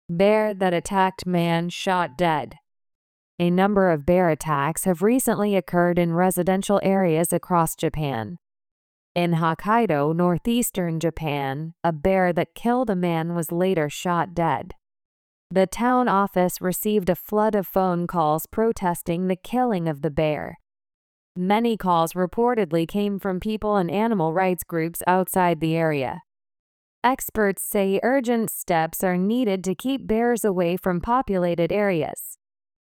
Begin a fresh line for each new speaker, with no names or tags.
Bear that attacked man shot dead. A number of bear attacks have recently occurred in residential areas across Japan. In Hokkaido, northeastern Japan, a bear that killed a man was later shot dead. The town office received a flood of phone calls protesting the killing of the bear. Many calls reportedly came from people and animal rights groups outside the area. Experts say urgent steps are needed to keep bears away from populated areas.